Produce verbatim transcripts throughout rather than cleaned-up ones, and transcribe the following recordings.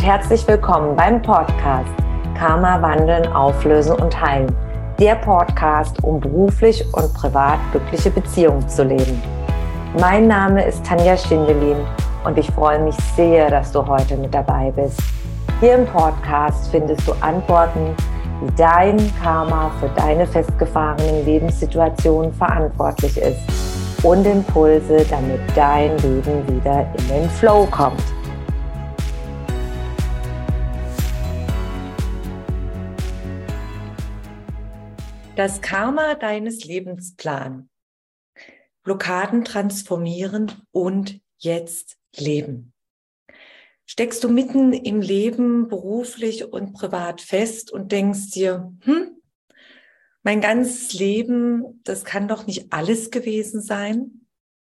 herzlich willkommen beim Podcast Karma wandeln, auflösen und heilen. Der Podcast, um beruflich und privat glückliche Beziehungen zu leben. Mein Name ist Tanja Schindelin und ich freue mich sehr, dass du heute mit dabei bist. Hier im Podcast findest du Antworten, wie dein Karma für deine festgefahrenen Lebenssituationen verantwortlich ist und Impulse, damit dein Leben wieder in den Flow kommt. Das Karma deines Lebensplan. Blockaden transformieren und jetzt leben. Steckst du mitten im Leben beruflich und privat fest und denkst dir, hm, mein ganzes Leben, das kann doch nicht alles gewesen sein?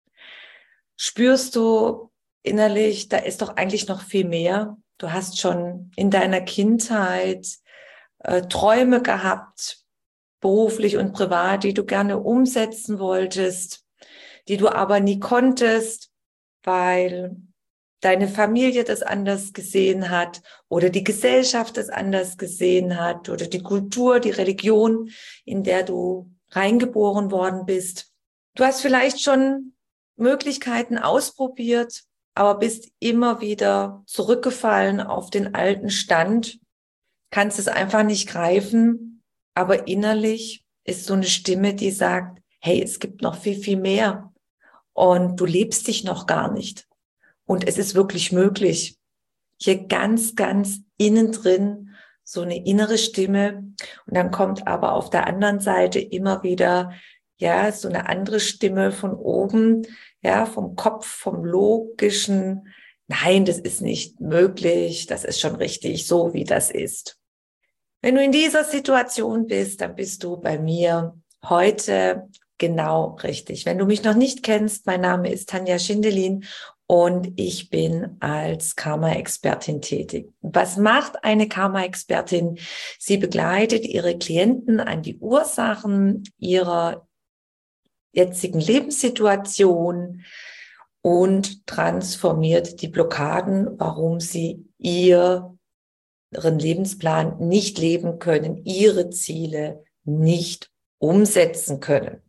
Spürst du innerlich, da ist doch eigentlich noch viel mehr? Du hast schon in deiner Kindheit äh, Träume gehabt, beruflich und privat, die du gerne umsetzen wolltest, die du aber nie konntest, weil deine Familie das anders gesehen hat oder die Gesellschaft das anders gesehen hat oder die Kultur, die Religion, in der du reingeboren worden bist. Du hast vielleicht schon Möglichkeiten ausprobiert, aber bist immer wieder zurückgefallen auf den alten Stand, kannst es einfach nicht greifen. Aber innerlich ist so eine Stimme, die sagt, hey, es gibt noch viel, viel mehr und du lebst dich noch gar nicht. Und es ist wirklich möglich. Hier ganz, ganz innen drin so eine innere Stimme. Und dann kommt aber auf der anderen Seite immer wieder, ja, so eine andere Stimme von oben, ja, vom Kopf, vom Logischen. Nein, das ist nicht möglich. Das ist schon richtig, so wie das ist. Wenn du in dieser Situation bist, dann bist du bei mir heute genau richtig. Wenn du mich noch nicht kennst, mein Name ist Tanja Schindelin und ich bin als Karma-Expertin tätig. Was macht eine Karma-Expertin? Sie begleitet ihre Klienten an die Ursachen ihrer jetzigen Lebenssituation und transformiert die Blockaden, warum sie ihr ihren Lebensplan nicht leben können, ihre Ziele nicht umsetzen können.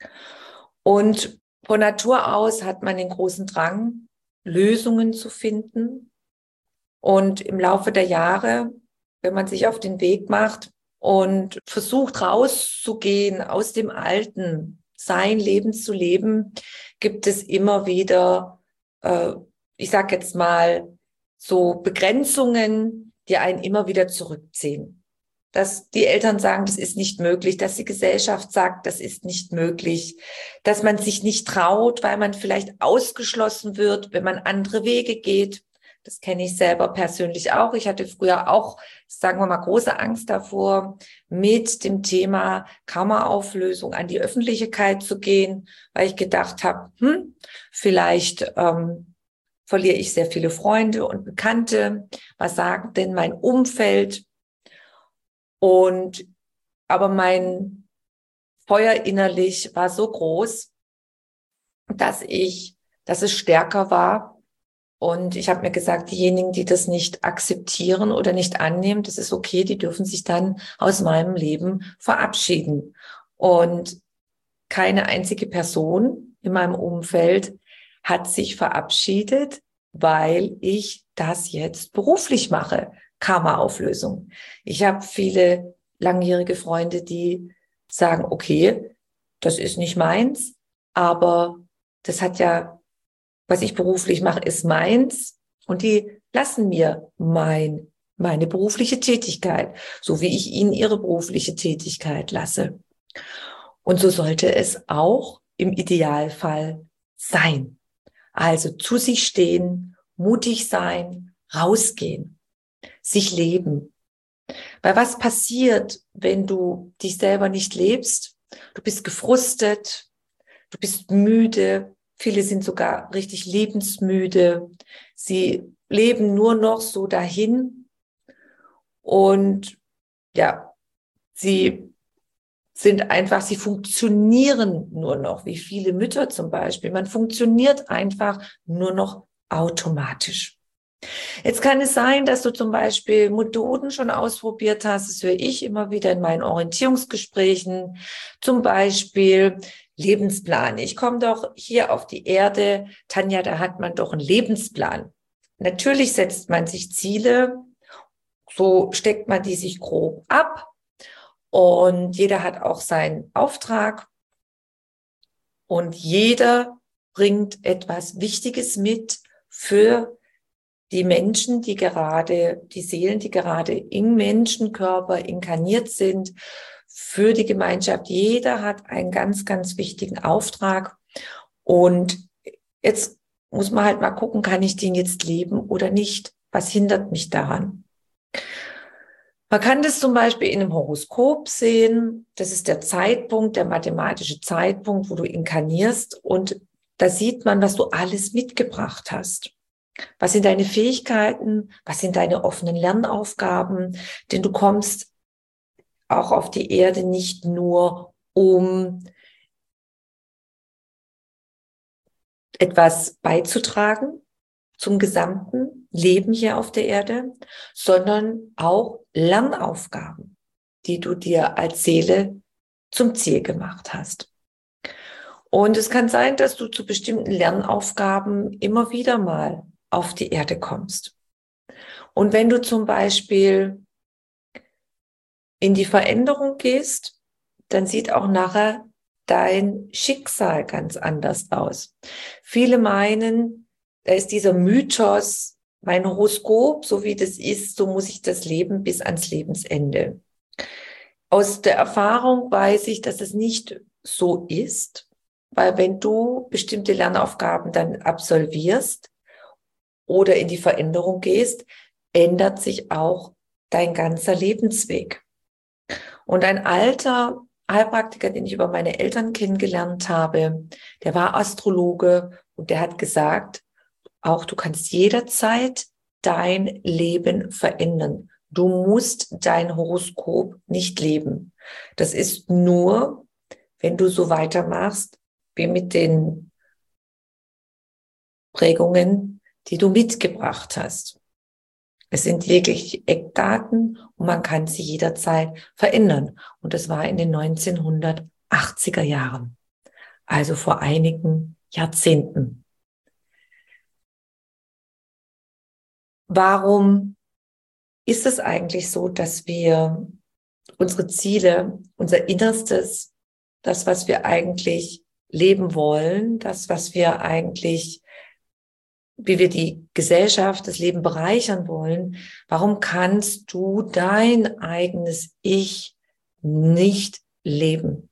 Und von Natur aus hat man den großen Drang, Lösungen zu finden. Und im Laufe der Jahre, wenn man sich auf den Weg macht und versucht rauszugehen aus dem Alten, sein Leben zu leben, gibt es immer wieder, äh, ich sage jetzt mal, so Begrenzungen, die einen immer wieder zurückziehen. Dass die Eltern sagen, das ist nicht möglich, dass die Gesellschaft sagt, das ist nicht möglich, dass man sich nicht traut, weil man vielleicht ausgeschlossen wird, wenn man andere Wege geht. Das kenne ich selber persönlich auch. Ich hatte früher auch, sagen wir mal, große Angst davor, mit dem Thema Karma-Auflösung an die Öffentlichkeit zu gehen, weil ich gedacht habe, hm, vielleicht ähm, verliere ich sehr viele Freunde und Bekannte. Was sagt denn mein Umfeld? Und aber mein Feuer innerlich war so groß, dass ich, dass es stärker war. Und ich habe mir gesagt, diejenigen, die das nicht akzeptieren oder nicht annehmen, das ist okay, die dürfen sich dann aus meinem Leben verabschieden. Und keine einzige Person in meinem Umfeld hat sich verabschiedet, weil ich das jetzt beruflich mache, Karma-Auflösung. Ich habe viele langjährige Freunde, die sagen, okay, das ist nicht meins, aber das hat ja, was ich beruflich mache, ist meins und die lassen mir mein, meine berufliche Tätigkeit, so wie ich ihnen ihre berufliche Tätigkeit lasse. Und so sollte es auch im Idealfall sein. Also zu sich stehen, mutig sein, rausgehen, sich leben. Weil was passiert, wenn du dich selber nicht lebst? Du bist gefrustet, du bist müde, viele sind sogar richtig lebensmüde. Sie leben nur noch so dahin und ja, sie sind einfach, sie funktionieren nur noch, wie viele Mütter zum Beispiel. Man funktioniert einfach nur noch automatisch. Jetzt kann es sein, dass du zum Beispiel Methoden schon ausprobiert hast. Das höre ich immer wieder in meinen Orientierungsgesprächen. Zum Beispiel Lebensplan. Ich komme doch hier auf die Erde. Tanja, da hat man doch einen Lebensplan. Natürlich setzt man sich Ziele. So steckt man die sich grob ab. Und jeder hat auch seinen Auftrag. Und jeder bringt etwas Wichtiges mit für die Menschen, die gerade, die Seelen, die gerade im Menschenkörper inkarniert sind, für die Gemeinschaft. Jeder hat einen ganz, ganz wichtigen Auftrag. Und jetzt muss man halt mal gucken, kann ich den jetzt leben oder nicht? Was hindert mich daran? Man kann das zum Beispiel in einem Horoskop sehen. Das ist der Zeitpunkt, der mathematische Zeitpunkt, wo du inkarnierst. Und da sieht man, was du alles mitgebracht hast. Was sind deine Fähigkeiten? Was sind deine offenen Lernaufgaben? Denn du kommst auch auf die Erde nicht nur, um etwas beizutragen zum gesamten Leben hier auf der Erde, sondern auch Lernaufgaben, die du dir als Seele zum Ziel gemacht hast. Und es kann sein, dass du zu bestimmten Lernaufgaben immer wieder mal auf die Erde kommst. Und wenn du zum Beispiel in die Veränderung gehst, dann sieht auch nachher dein Schicksal ganz anders aus. Viele meinen, da ist dieser Mythos, mein Horoskop, so wie das ist, so muss ich das leben bis ans Lebensende. Aus der Erfahrung weiß ich, dass es nicht so ist, weil wenn du bestimmte Lernaufgaben dann absolvierst oder in die Veränderung gehst, ändert sich auch dein ganzer Lebensweg. Und ein alter Heilpraktiker, den ich über meine Eltern kennengelernt habe, der war Astrologe und der hat gesagt, auch du kannst jederzeit dein Leben verändern. Du musst dein Horoskop nicht leben. Das ist nur, wenn du so weitermachst, wie mit den Prägungen, die du mitgebracht hast. Es sind wirklich Eckdaten und man kann sie jederzeit verändern. Und das war in den neunzehnhundertachtziger Jahren, also vor einigen Jahrzehnten. Warum ist es eigentlich so, dass wir unsere Ziele, unser Innerstes, das, was wir eigentlich leben wollen, das, was wir eigentlich, wie wir die Gesellschaft, das Leben bereichern wollen, warum kannst du dein eigenes Ich nicht leben?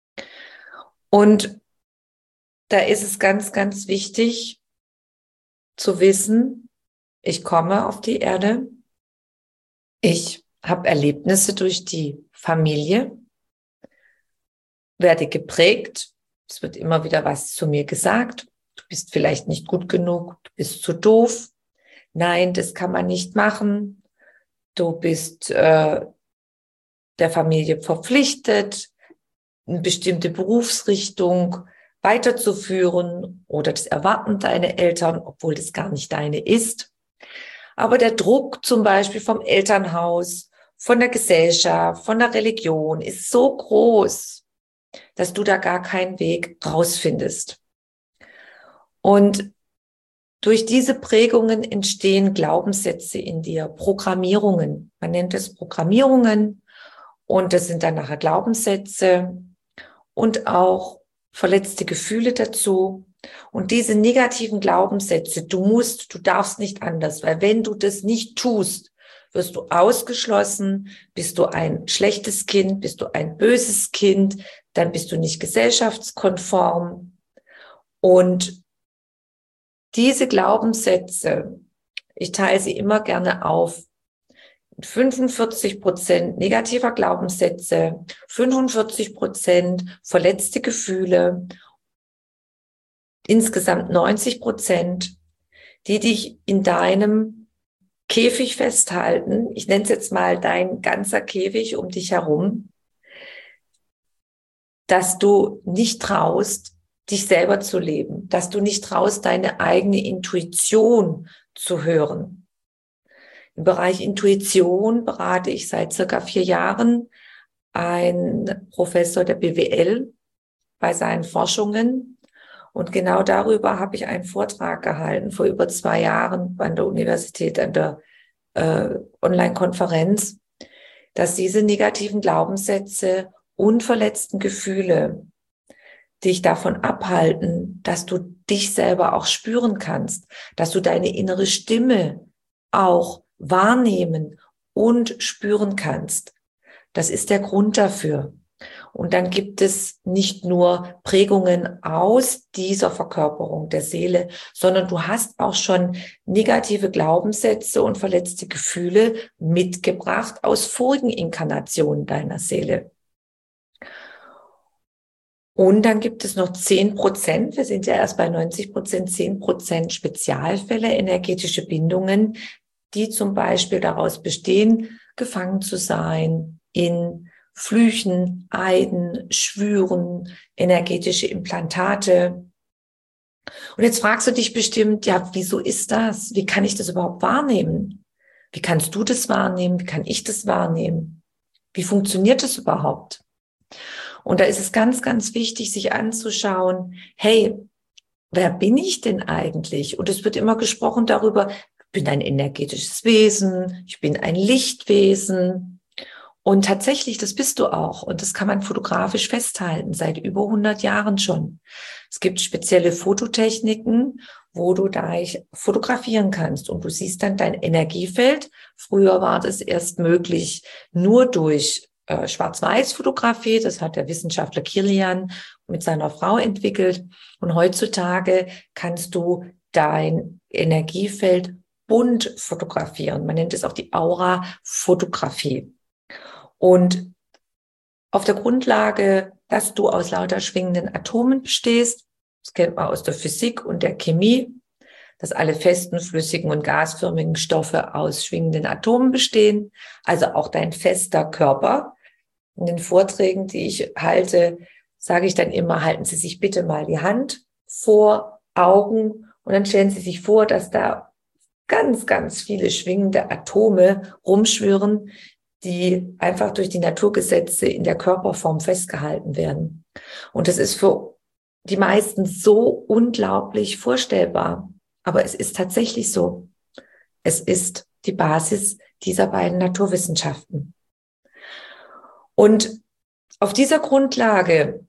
Und da ist es ganz, ganz wichtig zu wissen, ich komme auf die Erde, ich habe Erlebnisse durch die Familie, werde geprägt, es wird immer wieder was zu mir gesagt, du bist vielleicht nicht gut genug, du bist zu doof, nein, das kann man nicht machen, du bist äh, der Familie verpflichtet, eine bestimmte Berufsrichtung weiterzuführen oder das erwarten deine Eltern, obwohl das gar nicht deine ist. Aber der Druck zum Beispiel vom Elternhaus, von der Gesellschaft, von der Religion ist so groß, dass du da gar keinen Weg rausfindest. Und durch diese Prägungen entstehen Glaubenssätze in dir, Programmierungen. Man nennt es Programmierungen und das sind dann nachher Glaubenssätze und auch verletzte Gefühle dazu. Und diese negativen Glaubenssätze, du musst, du darfst nicht anders, weil wenn du das nicht tust, wirst du ausgeschlossen, bist du ein schlechtes Kind, bist du ein böses Kind, dann bist du nicht gesellschaftskonform. Und diese Glaubenssätze, ich teile sie immer gerne auf, fünfundvierzig Prozent negativer Glaubenssätze, fünfundvierzig Prozent verletzte Gefühle, insgesamt neunzig Prozent, die dich in deinem Käfig festhalten. Ich nenne es jetzt mal dein ganzer Käfig um dich herum, dass du nicht traust, dich selber zu leben, dass du nicht traust, deine eigene Intuition zu hören. Im Bereich Intuition berate ich seit circa vier Jahren einen Professor der B W L bei seinen Forschungen. Und genau darüber habe ich einen Vortrag gehalten vor über zwei Jahren an der Universität, an der äh, Online-Konferenz, dass diese negativen Glaubenssätze und verletzten Gefühle dich davon abhalten, dass du dich selber auch spüren kannst, dass du deine innere Stimme auch wahrnehmen und spüren kannst. Das ist der Grund dafür. Und dann gibt es nicht nur Prägungen aus dieser Verkörperung der Seele, sondern du hast auch schon negative Glaubenssätze und verletzte Gefühle mitgebracht aus vorigen Inkarnationen deiner Seele. Und dann gibt es noch zehn Prozent, wir sind ja erst bei neunzig Prozent, zehn Prozent Spezialfälle, energetische Bindungen, die zum Beispiel daraus bestehen, gefangen zu sein in Flüchen, Eiden, Schwüren, energetische Implantate. Und jetzt fragst du dich bestimmt, ja, wieso ist das? Wie kann ich das überhaupt wahrnehmen? Wie kannst du das wahrnehmen? Wie kann ich das wahrnehmen? Wie funktioniert das überhaupt? Und da ist es ganz, ganz wichtig, sich anzuschauen, hey, wer bin ich denn eigentlich? Und es wird immer gesprochen darüber, ich bin ein energetisches Wesen, ich bin ein Lichtwesen. Und tatsächlich, das bist du auch. Und das kann man fotografisch festhalten, seit über hundert Jahren schon. Es gibt spezielle Fototechniken, wo du dich fotografieren kannst. Und du siehst dann dein Energiefeld. Früher war das erst möglich nur durch äh, Schwarz-Weiß-Fotografie. Das hat der Wissenschaftler Kilian mit seiner Frau entwickelt. Und heutzutage kannst du dein Energiefeld bunt fotografieren. Man nennt es auch die Aura-Fotografie. Und auf der Grundlage, dass du aus lauter schwingenden Atomen bestehst, das kennt man aus der Physik und der Chemie, dass alle festen, flüssigen und gasförmigen Stoffe aus schwingenden Atomen bestehen, also auch dein fester Körper. In den Vorträgen, die ich halte, sage ich dann immer, halten Sie sich bitte mal die Hand vor Augen und dann stellen Sie sich vor, dass da ganz, ganz viele schwingende Atome rumschwirren, die einfach durch die Naturgesetze in der Körperform festgehalten werden. Und das ist für die meisten so unglaublich vorstellbar. Aber es ist tatsächlich so. Es ist die Basis dieser beiden Naturwissenschaften. Und auf dieser Grundlage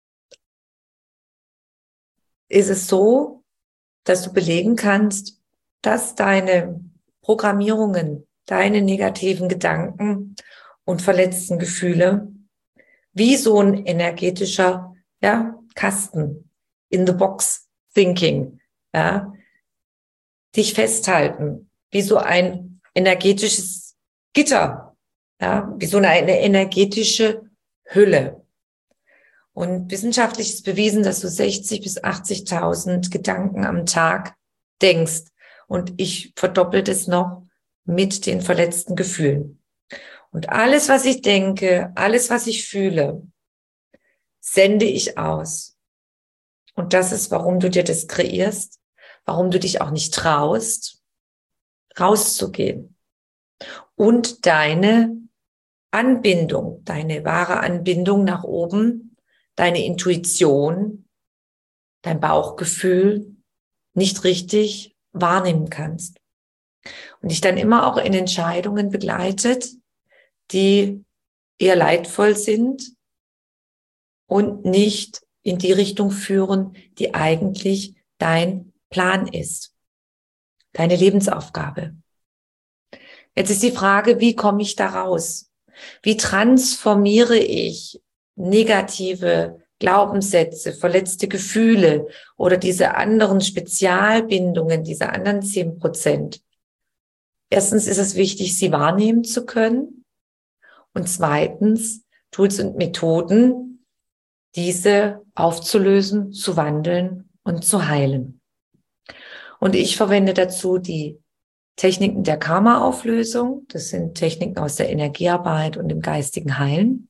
ist es so, dass du belegen kannst, dass deine Programmierungen, deine negativen Gedanken und verletzten Gefühle wie so ein energetischer ja, Kasten, in the box thinking, ja, dich festhalten, wie so ein energetisches Gitter, ja, wie so eine, eine energetische Hülle. Und wissenschaftlich ist bewiesen, dass du sechzigtausend bis achtzigtausend Gedanken am Tag denkst. Und ich verdoppel das noch mit den verletzten Gefühlen. Und alles, was ich denke, alles, was ich fühle, sende ich aus. Und das ist, warum du dir das kreierst, warum du dich auch nicht traust, rauszugehen. Und deine Anbindung, deine wahre Anbindung nach oben, deine Intuition, dein Bauchgefühl nicht richtig wahrnehmen kannst. Und dich dann immer auch in Entscheidungen begleitet, die eher leidvoll sind und nicht in die Richtung führen, die eigentlich dein Plan ist, deine Lebensaufgabe. Jetzt ist die Frage, wie komme ich da raus? Wie transformiere ich negative Glaubenssätze, verletzte Gefühle oder diese anderen Spezialbindungen, diese anderen zehn Prozent? Erstens ist es wichtig, sie wahrnehmen zu können. Und zweitens, Tools und Methoden, diese aufzulösen, zu wandeln und zu heilen. Und ich verwende dazu die Techniken der Karma-Auflösung. Das sind Techniken aus der Energiearbeit und dem geistigen Heilen.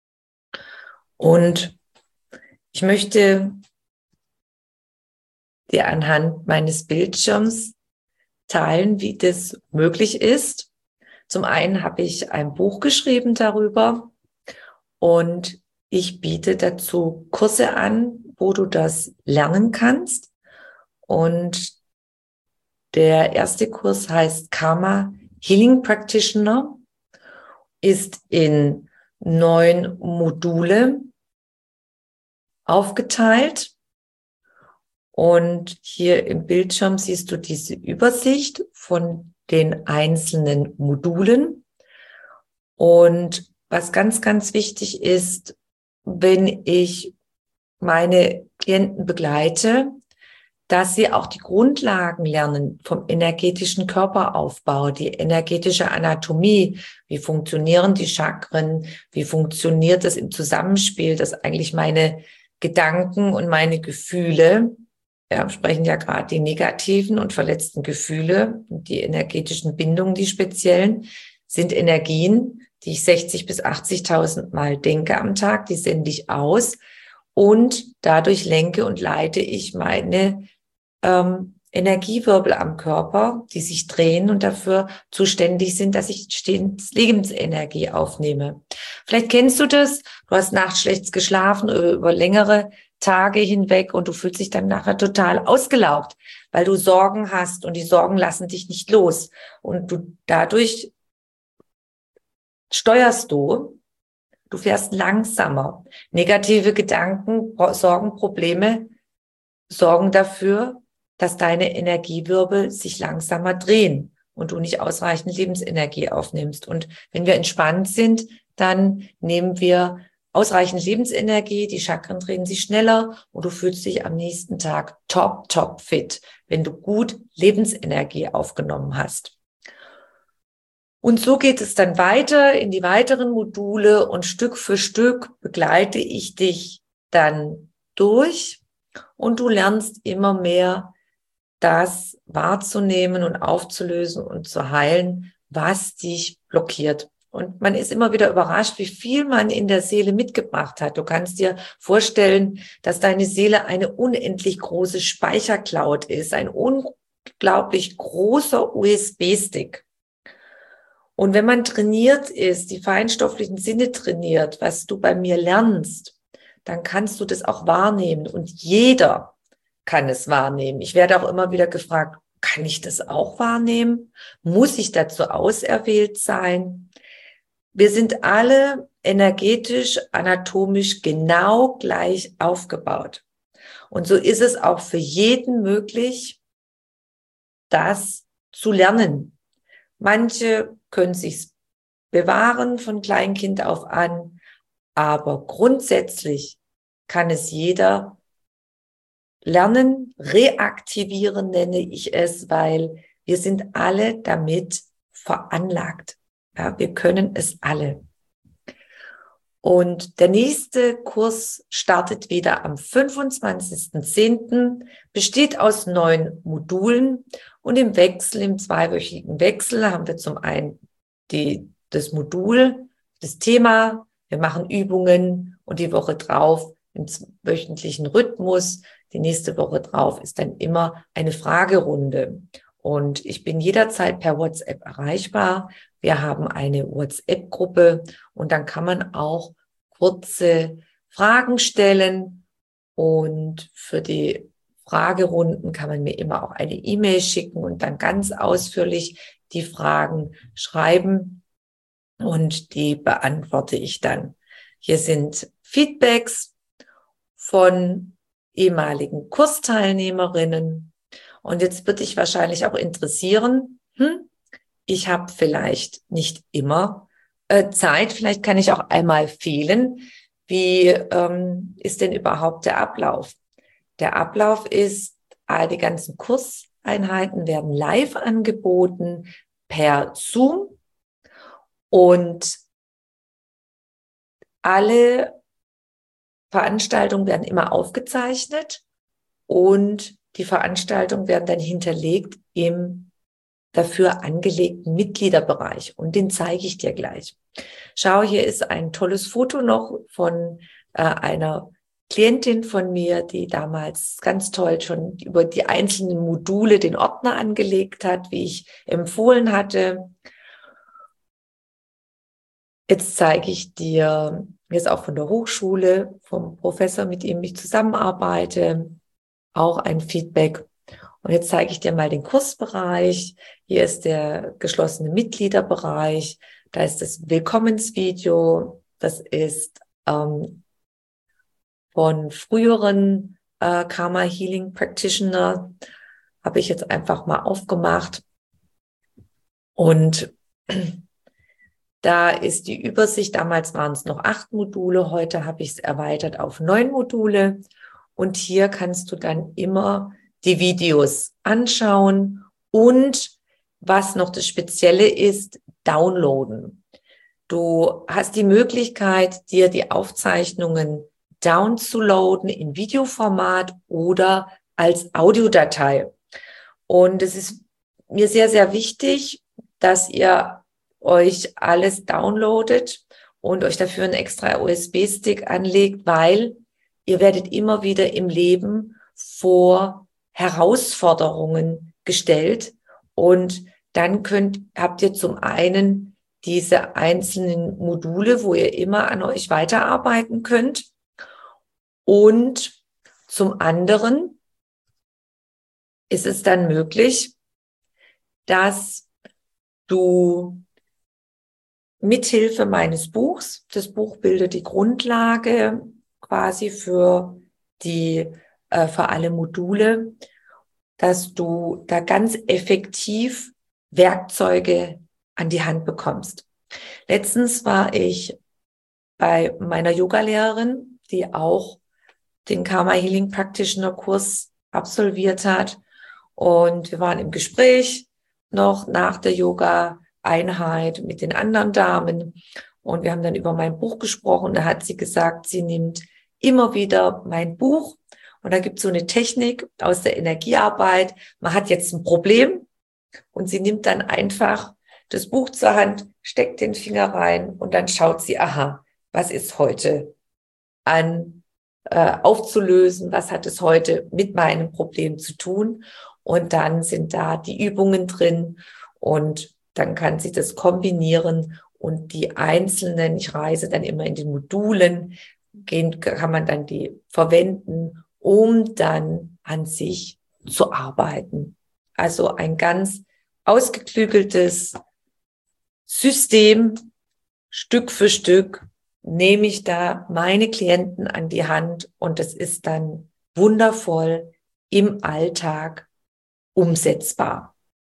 Und ich möchte dir anhand meines Bildschirms teilen, wie das möglich ist. Zum einen habe ich ein Buch geschrieben darüber und ich biete dazu Kurse an, wo du das lernen kannst. Und der erste Kurs heißt Karma Healing Practitioner, ist in neun Module aufgeteilt. Und hier im Bildschirm siehst du diese Übersicht von den einzelnen Modulen. Und was ganz, ganz wichtig ist, wenn ich meine Klienten begleite, dass sie auch die Grundlagen lernen vom energetischen Körperaufbau, die energetische Anatomie, wie funktionieren die Chakren, wie funktioniert es im Zusammenspiel, dass eigentlich meine Gedanken und meine Gefühle, wir sprechen ja gerade die negativen und verletzten Gefühle, die energetischen Bindungen, die speziellen, sind Energien, die ich sechzig bis achtzigtausend Mal denke am Tag, die sende ich aus und dadurch lenke und leite ich meine ähm, Energiewirbel am Körper, die sich drehen und dafür zuständig sind, dass ich stets Lebensenergie aufnehme. Vielleicht kennst du das, du hast nachts schlecht geschlafen über, über längere Tage hinweg und du fühlst dich dann nachher total ausgelaugt, weil du Sorgen hast und die Sorgen lassen dich nicht los und du dadurch steuerst du, du fährst langsamer. Negative Gedanken, Sorgen, Probleme sorgen dafür, dass deine Energiewirbel sich langsamer drehen und du nicht ausreichend Lebensenergie aufnimmst. Und wenn wir entspannt sind, dann nehmen wir ausreichend Lebensenergie, die Chakren drehen sich schneller und du fühlst dich am nächsten Tag top, top fit, wenn du gut Lebensenergie aufgenommen hast. Und so geht es dann weiter in die weiteren Module und Stück für Stück begleite ich dich dann durch und du lernst immer mehr, das wahrzunehmen und aufzulösen und zu heilen, was dich blockiert. Und man ist immer wieder überrascht, wie viel man in der Seele mitgebracht hat. Du kannst dir vorstellen, dass deine Seele eine unendlich große Speichercloud ist, ein unglaublich großer U S B-Stick. Und wenn man trainiert ist, die feinstofflichen Sinne trainiert, was du bei mir lernst, dann kannst du das auch wahrnehmen. Und jeder kann es wahrnehmen. Ich werde auch immer wieder gefragt, kann ich das auch wahrnehmen? Muss ich dazu auserwählt sein? Wir sind alle energetisch, anatomisch genau gleich aufgebaut. Und so ist es auch für jeden möglich, das zu lernen. Manche können sich's bewahren von Kleinkind auf an, aber grundsätzlich kann es jeder lernen, reaktivieren nenne ich es, weil wir sind alle damit veranlagt. Ja, wir können es alle. Und der nächste Kurs startet wieder am fünfundzwanzigsten zehnten, besteht aus neun Modulen und im Wechsel, im zweiwöchigen Wechsel haben wir zum einen die, das Modul, das Thema, wir machen Übungen und die Woche drauf im wöchentlichen Rhythmus. Die nächste Woche drauf ist dann immer eine Fragerunde. Und ich bin jederzeit per WhatsApp erreichbar. Wir haben eine WhatsApp-Gruppe und dann kann man auch kurze Fragen stellen. Und für die Fragerunden kann man mir immer auch eine E-Mail schicken und dann ganz ausführlich die Fragen schreiben und die beantworte ich dann. Hier sind Feedbacks von ehemaligen Kursteilnehmerinnen. Und jetzt wird dich wahrscheinlich auch interessieren, hm, ich habe vielleicht nicht immer äh, Zeit, vielleicht kann ich auch einmal fehlen. Wie ähm, ist denn überhaupt der Ablauf? Der Ablauf ist, all die ganzen Kurseinheiten werden live angeboten per Zoom und alle Veranstaltungen werden immer aufgezeichnet und die Veranstaltungen werden dann hinterlegt im dafür angelegten Mitgliederbereich und den zeige ich dir gleich. Schau, hier ist ein tolles Foto noch von äh, einer Klientin von mir, die damals ganz toll schon über die einzelnen Module den Ordner angelegt hat, wie ich empfohlen hatte. Jetzt zeige ich dir, jetzt auch von der Hochschule, vom Professor, mit dem ich zusammenarbeite, auch ein Feedback. Und jetzt zeige ich dir mal den Kursbereich. Hier ist der geschlossene Mitgliederbereich. Da ist das Willkommensvideo. Das ist ähm, von früheren äh, Karma Healing Practitioner. Habe ich jetzt einfach mal aufgemacht. Und da ist die Übersicht. Damals waren es noch acht Module. Heute habe ich es erweitert auf neun Module. Und hier kannst du dann immer die Videos anschauen und was noch das Spezielle ist, downloaden. Du hast die Möglichkeit, dir die Aufzeichnungen downzuladen in Videoformat oder als Audiodatei. Und es ist mir sehr, sehr wichtig, dass ihr euch alles downloadet und euch dafür einen extra U S B-Stick anlegt, weil ihr werdet immer wieder im Leben vor Herausforderungen gestellt und dann könnt, habt ihr zum einen diese einzelnen Module, wo ihr immer an euch weiterarbeiten könnt und zum anderen ist es dann möglich, dass du mithilfe meines Buchs, das Buch bildet die Grundlage quasi für die, äh, für alle Module, dass du da ganz effektiv Werkzeuge an die Hand bekommst. Letztens war ich bei meiner Yogalehrerin, die auch den Karma Healing Practitioner Kurs absolviert hat. Und wir waren im Gespräch noch nach der Yoga-Einheit mit den anderen Damen. Und wir haben dann über mein Buch gesprochen. Da hat sie gesagt, sie nimmt immer wieder mein Buch. Und da gibt es so eine Technik aus der Energiearbeit. Man hat jetzt ein Problem und sie nimmt dann einfach das Buch zur Hand, steckt den Finger rein und dann schaut sie, aha, was ist heute an äh, aufzulösen? Was hat es heute mit meinem Problem zu tun? Und dann sind da die Übungen drin und dann kann sie das kombinieren und die einzelnen, ich reise dann immer in den Modulen, gehen, kann man dann die verwenden, um dann an sich zu arbeiten. Also ein ganz ausgeklügeltes System, Stück für Stück nehme ich da meine Klienten an die Hand und es ist dann wundervoll im Alltag umsetzbar.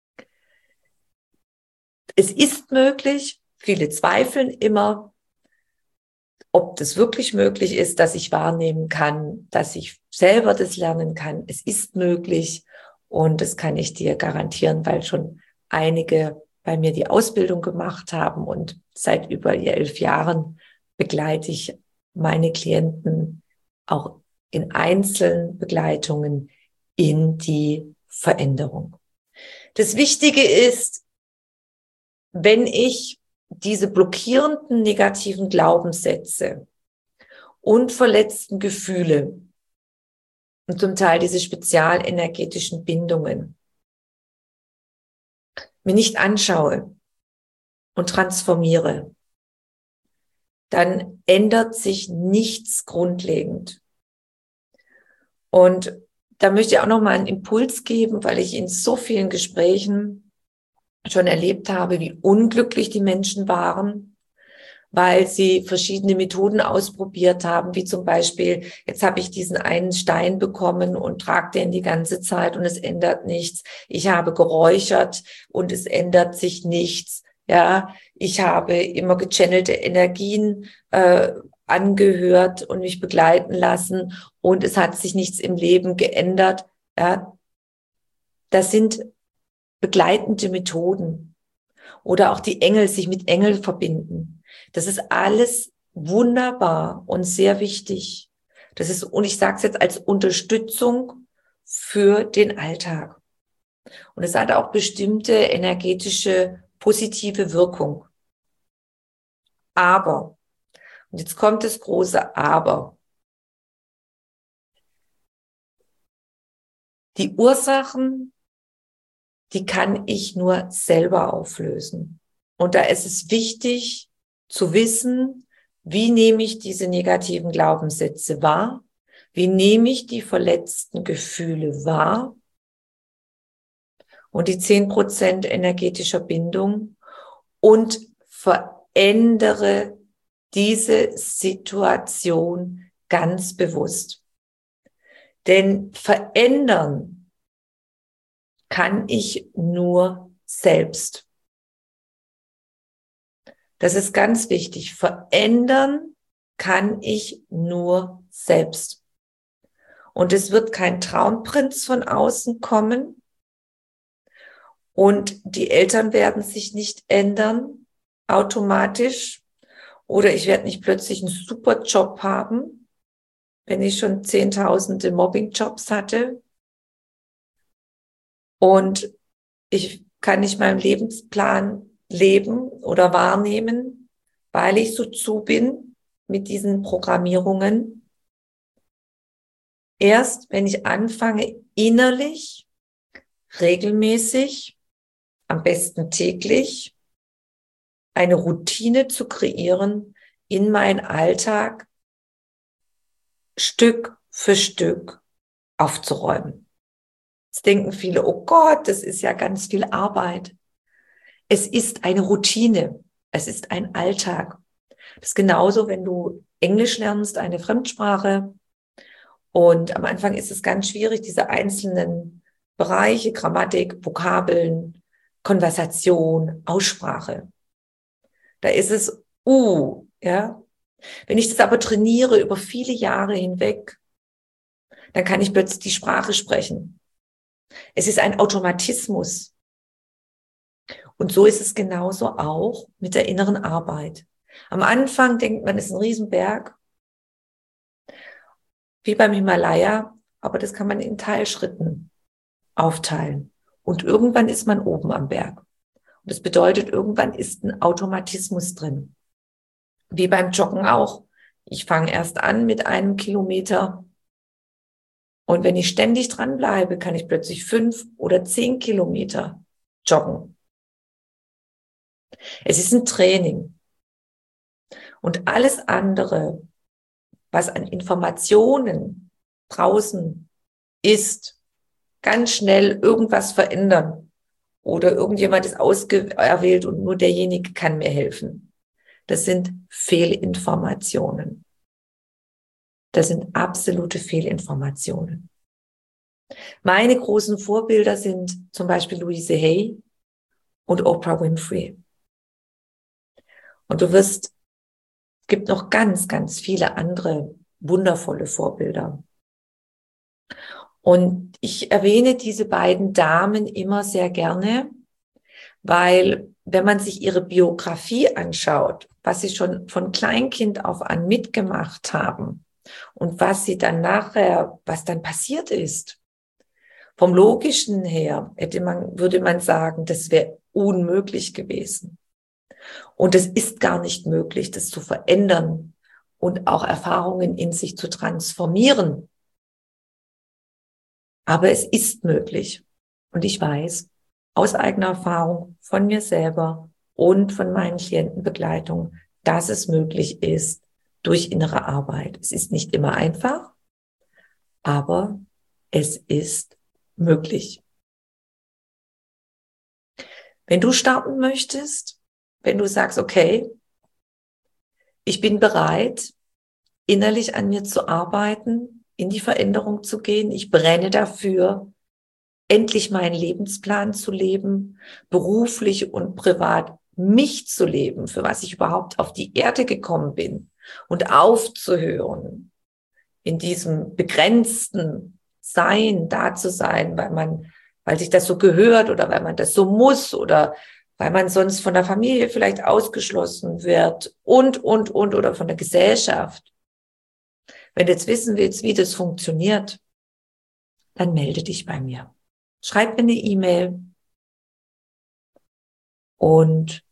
Es ist möglich, viele zweifeln immer, ob das wirklich möglich ist, dass ich wahrnehmen kann, dass ich selber das lernen kann. Es ist möglich und das kann ich dir garantieren, weil schon einige bei mir die Ausbildung gemacht haben und seit über elf Jahren begleite ich meine Klienten auch in einzelnen Begleitungen in die Veränderung. Das Wichtige ist, wenn ich diese blockierenden negativen Glaubenssätze und verletzten Gefühle und zum Teil diese spezialenergetischen Bindungen mir nicht anschaue und transformiere, dann ändert sich nichts grundlegend. Und da möchte ich auch noch mal einen Impuls geben, weil ich in so vielen Gesprächen schon erlebt habe, wie unglücklich die Menschen waren, weil sie verschiedene Methoden ausprobiert haben, wie zum Beispiel, jetzt habe ich diesen einen Stein bekommen und trage den die ganze Zeit und es ändert nichts. Ich habe geräuchert und es ändert sich nichts. Ja, ich habe immer gechannelte Energien äh, angehört und mich begleiten lassen und es hat sich nichts im Leben geändert. Ja, das sind begleitende Methoden oder auch die Engel, sich mit Engeln verbinden. Das ist alles wunderbar und sehr wichtig. Das ist, und ich sage es jetzt als Unterstützung für den Alltag. Und es hat auch bestimmte energetische positive Wirkung. Aber, und jetzt kommt das große Aber. Die Ursachen, die kann ich nur selber auflösen. Und da ist es wichtig zu wissen, wie nehme ich diese negativen Glaubenssätze wahr, wie nehme ich die verletzten Gefühle wahr und die zehn Prozent energetischer Bindung und verändere diese Situation ganz bewusst. Denn verändern kann ich nur selbst. Das ist ganz wichtig. Verändern kann ich nur selbst. Und es wird kein Traumprinz von außen kommen. Und die Eltern werden sich nicht ändern, automatisch. Oder ich werde nicht plötzlich einen super Job haben, wenn ich schon zehntausende Mobbing-Jobs hatte. Und ich kann nicht meinen Lebensplan leben oder wahrnehmen, weil ich so zu bin mit diesen Programmierungen. Erst wenn ich anfange, innerlich, regelmäßig, am besten täglich, eine Routine zu kreieren, in meinen Alltag Stück für Stück aufzuräumen. Jetzt denken viele, oh Gott, das ist ja ganz viel Arbeit. Es ist eine Routine. Es ist ein Alltag. Das ist genauso, wenn du Englisch lernst, eine Fremdsprache. Und am Anfang ist es ganz schwierig, diese einzelnen Bereiche, Grammatik, Vokabeln, Konversation, Aussprache. Da ist es, uh, ja. Wenn ich das aber trainiere über viele Jahre hinweg, dann kann ich plötzlich die Sprache sprechen. Es ist ein Automatismus. Und so ist es genauso auch mit der inneren Arbeit. Am Anfang denkt man, es ist ein Riesenberg, wie beim Himalaya, aber das kann man in Teilschritten aufteilen. Und irgendwann ist man oben am Berg. Und das bedeutet, irgendwann ist ein Automatismus drin. Wie beim Joggen auch. Ich fange erst an mit einem Kilometer. Und wenn ich ständig dranbleibe, kann ich plötzlich fünf oder zehn Kilometer joggen. Es ist ein Training. Und alles andere, was an Informationen draußen ist, ganz schnell irgendwas verändern. Oder irgendjemand ist auserwählt und nur derjenige kann mir helfen. Das sind Fehlinformationen. Das sind absolute Fehlinformationen. Meine großen Vorbilder sind zum Beispiel Louise Hay und Oprah Winfrey. Und du wirst, es gibt noch ganz, ganz viele andere wundervolle Vorbilder. Und ich erwähne diese beiden Damen immer sehr gerne, weil wenn man sich ihre Biografie anschaut, was sie schon von Kleinkind auf an mitgemacht haben und was sie dann nachher, was dann passiert ist, vom Logischen her hätte man, würde man sagen, das wäre unmöglich gewesen. Und es ist gar nicht möglich, das zu verändern und auch Erfahrungen in sich zu transformieren. Aber es ist möglich. Und ich weiß aus eigener Erfahrung von mir selber und von meinen Klientenbegleitungen, dass es möglich ist durch innere Arbeit. Es ist nicht immer einfach, aber es ist möglich. Wenn du starten möchtest, wenn du sagst, okay, ich bin bereit, innerlich an mir zu arbeiten, in die Veränderung zu gehen, ich brenne dafür, endlich meinen Lebensplan zu leben, beruflich und privat mich zu leben, für was ich überhaupt auf die Erde gekommen bin und aufzuhören, in diesem begrenzten Sein da zu sein, weil man, weil sich das so gehört oder weil man das so muss oder weil man sonst von der Familie vielleicht ausgeschlossen wird und, und, und oder von der Gesellschaft. Wenn du jetzt wissen willst, wie das funktioniert, dann melde dich bei mir. Schreib mir eine E-Mail und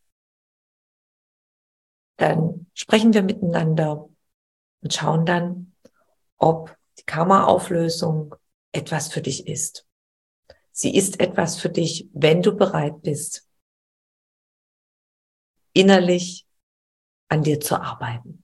dann sprechen wir miteinander und schauen dann, ob die Karma-Auflösung etwas für dich ist. Sie ist etwas für dich, wenn du bereit bist, innerlich an dir zu arbeiten.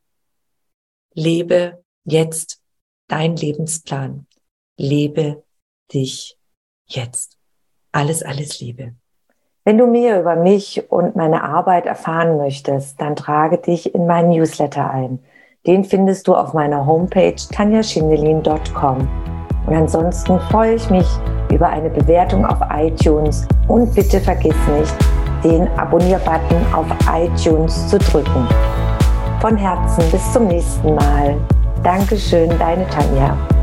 Lebe jetzt dein Lebensplan. Lebe dich jetzt. Alles, alles Liebe. Wenn du mehr über mich und meine Arbeit erfahren möchtest, dann trage dich in meinen Newsletter ein. Den findest du auf meiner Homepage tanja schindelin punkt com. Und ansonsten freue ich mich über eine Bewertung auf iTunes und bitte vergiss nicht, den Abonnier-Button auf iTunes zu drücken. Von Herzen bis zum nächsten Mal. Dankeschön, deine Tanja.